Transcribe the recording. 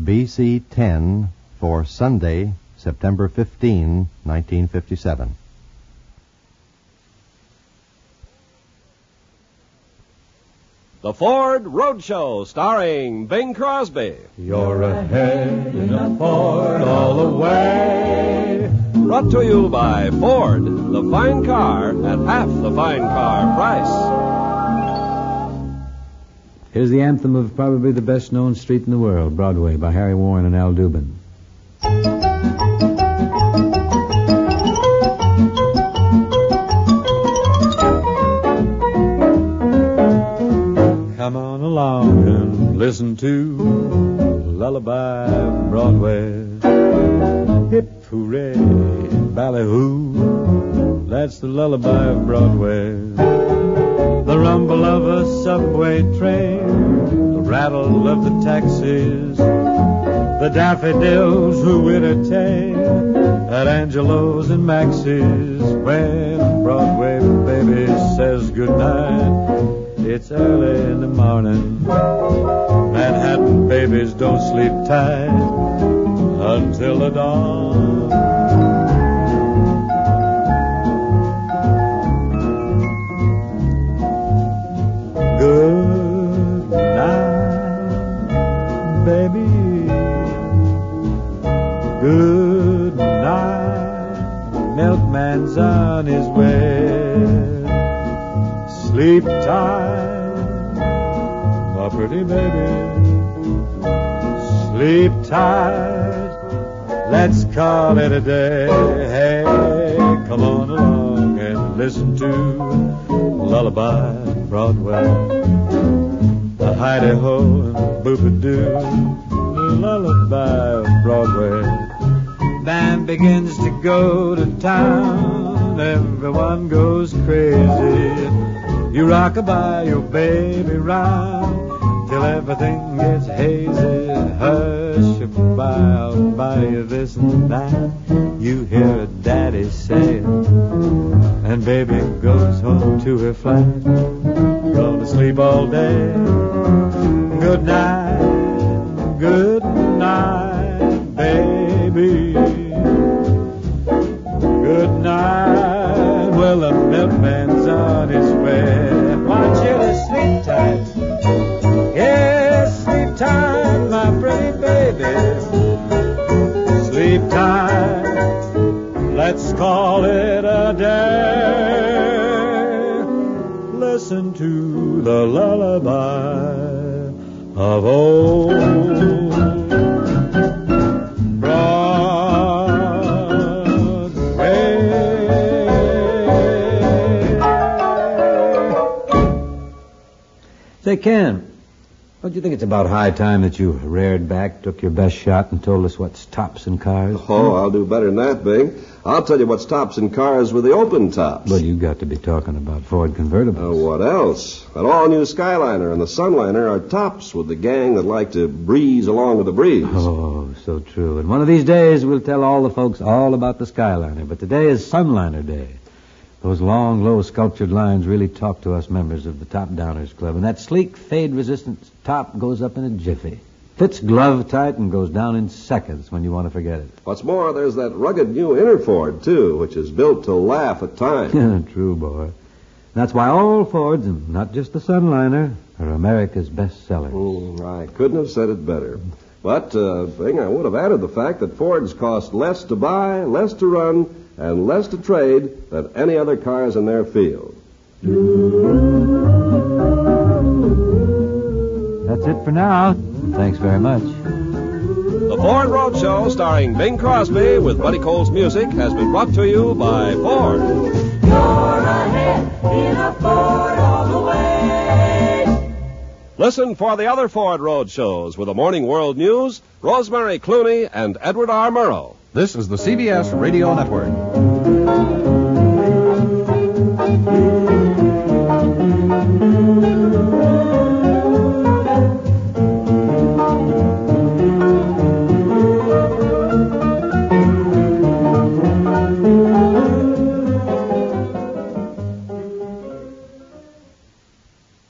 BC 10 for Sunday, September 15, 1957. The Ford Roadshow, starring Bing Crosby. You're ahead in a Ford all the way. Brought to you by Ford, the fine car at half the fine car price. Here's the anthem of probably the best-known street in the world, Broadway, by Harry Warren and Al Dubin. Come on along and listen to Lullaby Broadway. Hip hooray, ballyhoo, that's the lullaby of Broadway. The rumble of a subway train, the rattle of the taxis, the daffodils who entertain at Angelo's and Max's. When Broadway baby says goodnight, it's early in the morning. Manhattan babies don't sleep tight until the dawn. Good night, baby. Good night. Milkman's on his way. Sleep tight, my pretty baby. Sleep tight. Let's call it a day. Hey, come on along and listen to Lullaby Broadway. The hidey-ho and boop-a-doo, the lullaby of Broadway. Band begins to go to town, everyone goes crazy. You rock-a-bye your baby round till everything gets hazy. Hush-a-bye, I'll buy you this and that, you hear a daddy say it, and baby goes home to her flat. Gonna sleep all day. Good night, baby. Good night. Well, the milkman's on his way. Want you to sleep tight. Yes, sleep tight, my pretty baby. Sleep tight. Let's call it a day. Listen to the lullaby of old Broadway. Say, Ken, don't you think it's about high time that you reared back, took your best shot, and told us what's tops in cars? Oh, I'll do better than that, Bing. I'll tell you what's tops in cars with the open tops. Well, you got to be talking about Ford convertibles. What else? That all-new Skyliner and the Sunliner are tops with the gang that like to breeze along with the breeze. Oh, so true. And one of these days we'll tell all the folks all about the Skyliner. But today is Sunliner Day. Those long, low sculptured lines really talk to us members of the Top Downers Club. And that sleek, fade-resistant top goes up in a jiffy. Fits glove tight and goes down in seconds when you want to forget it. What's more, there's that rugged new inner Ford, too, which is built to laugh at times. True, boy. That's why all Fords, and not just the Sunliner, are America's best sellers. I couldn't have said it better. But, Bing, I would have added the fact that Fords cost less to buy, less to run, and less to trade than any other cars in their field. That's it for now. Thanks very much. The Ford Roadshow, starring Bing Crosby with Buddy Cole's music, has been brought to you by Ford. You're ahead in a Ford all the way. Listen for the other Ford Roadshows with the Morning World News, Rosemary Clooney, and Edward R. Murrow. This is the CBS Radio Network.